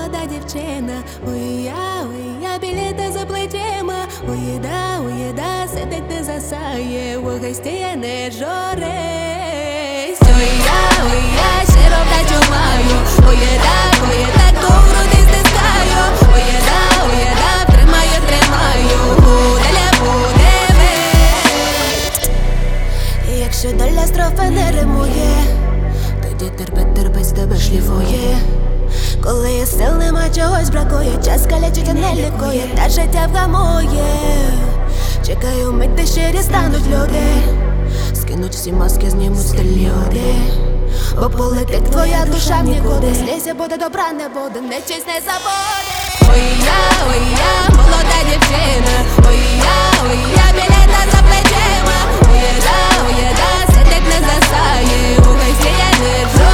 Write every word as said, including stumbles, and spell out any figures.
молода дівчина. Ой, я, ой, я біліта за плечима. Ой, їда, ой, їда, сидить не засає, у гості я не журись. Ой, я, ой, я щиро вдачу маю. Ой, їда, ой, їда, ту груди стискаю. Ой, їда, ой, їда, тримаю, тримаю, буде ля буде весь. І якщо доля строфи не римує, тоді терпить, терпить, з тебе шліфує. Коли сил нема, чогось бракує, час калячить, а не лікує, та життя вгамує. Чекаю мить, де щирі стануть люди, скинуть всі маски, знімуть стильні оди. Бо полетить твоя душа в нікуди, злізя буде, добра не буде, нечисть не забуде. Ой, я, ой, я, молода дівчина. Ой, я, ой, я, білета за плечима. Ой, їда, ой, їда, сидить не засає, у гості я не жу.